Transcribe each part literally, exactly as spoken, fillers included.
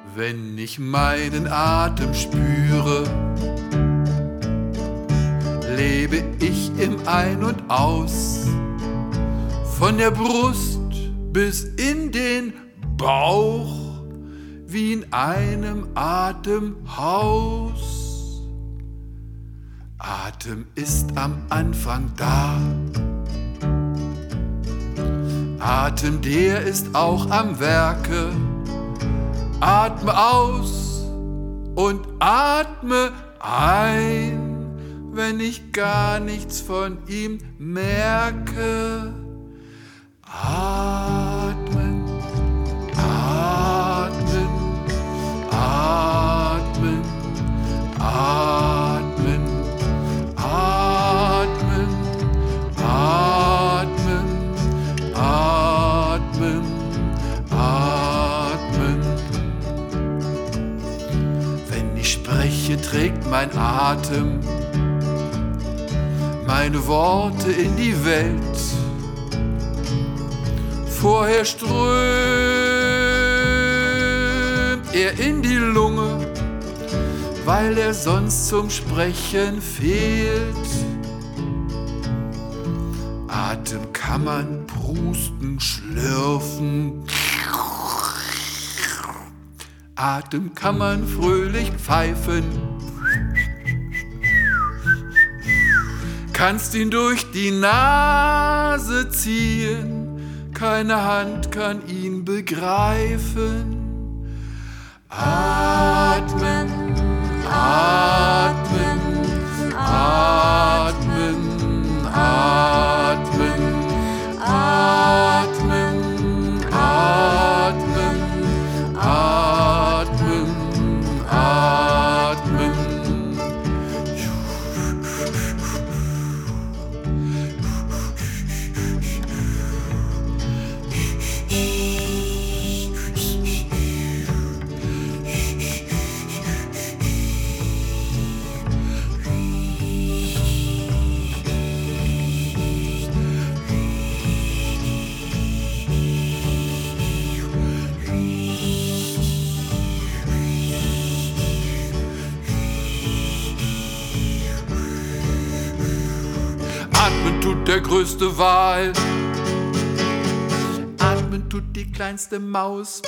Wenn ich meinen Atem spüre, lebe ich im Ein und Aus, von der Brust bis in den Bauch, wie in einem Atemhaus. Atem ist am Anfang da, Atem, der ist auch am Werke. Atme aus und atme ein, wenn ich gar nichts von ihm merke. Atmen, atmen, atmen, atmen, atmen, atmen, atmen, atmen. Wenn ich spreche, trägt mein Atem meine Worte in die Welt. Vorher strömt er in die Lunge, weil er sonst zum Sprechen fehlt. Atem kann man prusten, schlürfen. Atem kann man fröhlich pfeifen. Kannst ihn durch die Nase ziehen, keine Hand kann ihn begreifen. Atmen, atmen, atmen, atmen, atmen, atmen, atmen, atmen. Atmen tut der größte Wal, atmen tut die kleinste Maus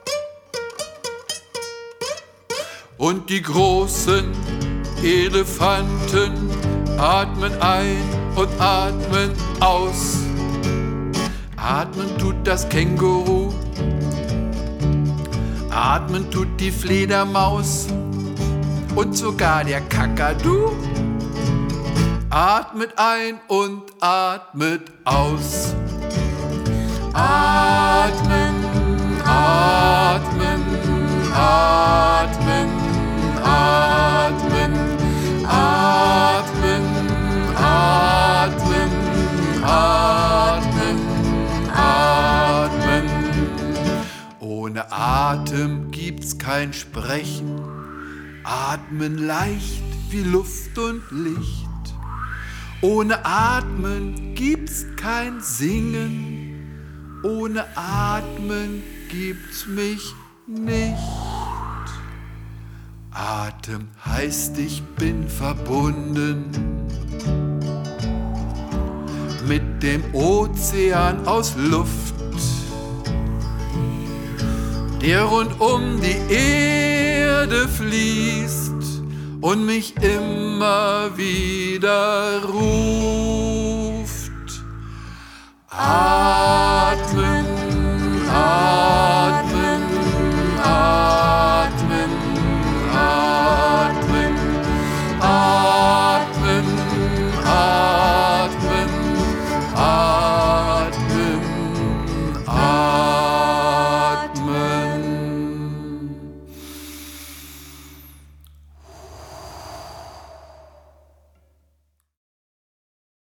und die großen Elefanten atmen ein und atmen aus. Atmen tut das Känguru, atmen tut die Fledermaus und sogar der Kakadu. Atmet ein und atmet aus. Atmen, atmen, atmen, atmen, atmen, atmen, atmen, atmen. Ohne Atem gibt's kein Sprechen. Atmen leicht wie Luft und Licht. Ohne Atmen gibt's kein Singen, ohne Atmen gibt's mich nicht. Atem heißt, ich bin verbunden mit dem Ozean aus Luft, der rund um die Erde fließt und mich immer wieder ruft.